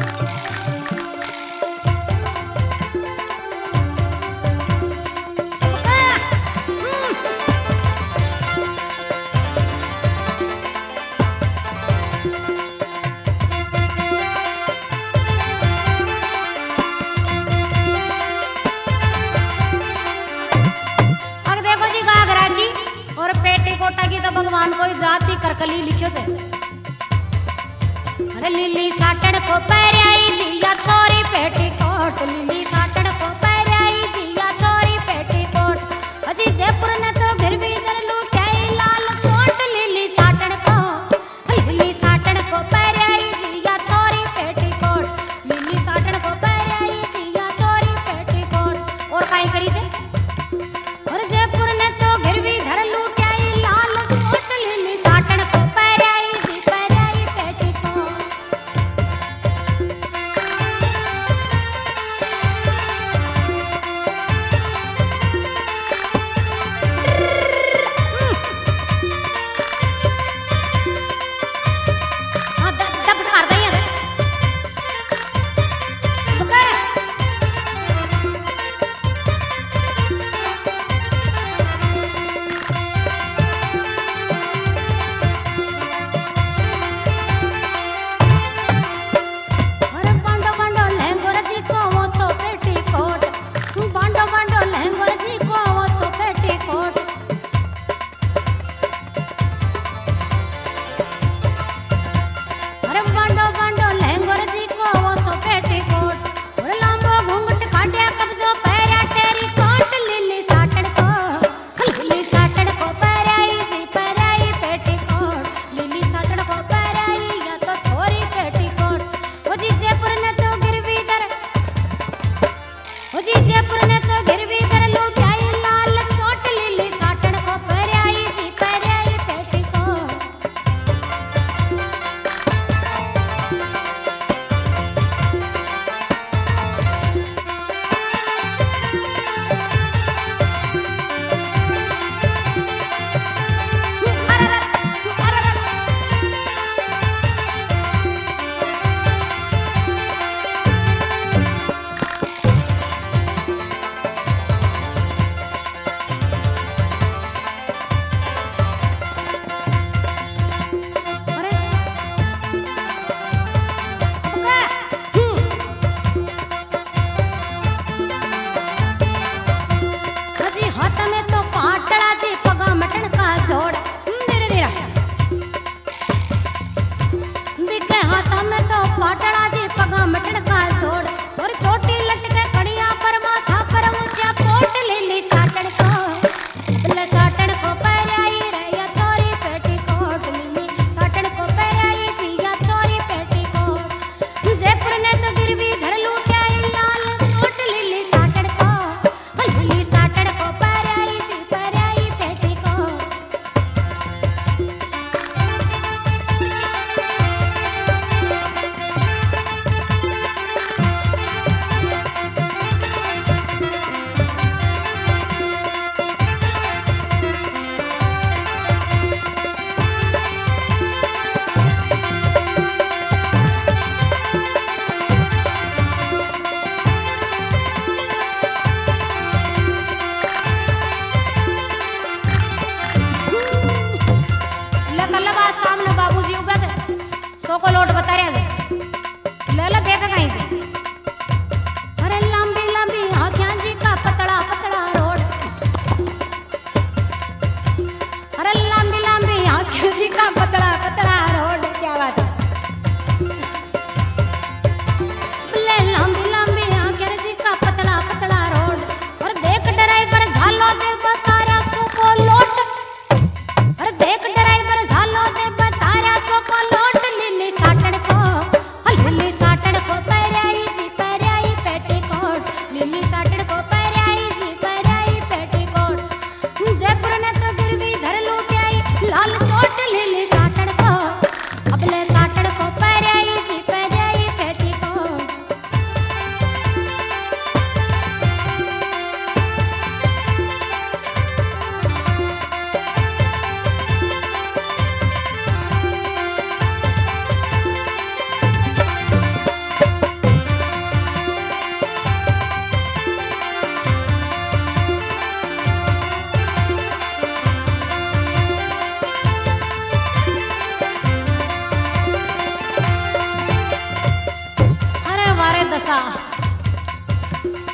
भगवान कोई जाति करकली लिखियो जे। अरे लिली साटड़ को पैराई जिया छोरी पेटी कोट, लिली साटड़ को पैराई जिया छोरी पेटी कोट। अजी जयपुर ने तो घर भी दर लूटाई लाल सोट, लिली साटड़ को पैराई जिया छोरी पेटी कोट, लिली साटड़ को पैराई जिया छोरी पेटी कोट। और काई करी जे और जयपुर ने तो घर भी घर लूटाई लाल सोट, लिली साटड़ को पैराई जी पैराई पेटी कोट।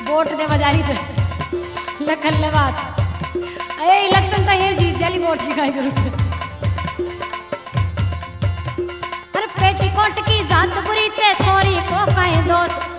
वोट दे बाजारी से लखन ले बात अरे इलेक्शन तो ये जीत जाली वोट की काई जरूरत है। अरे पेटीकोट की जात बुरी छे छोरी को काई दोष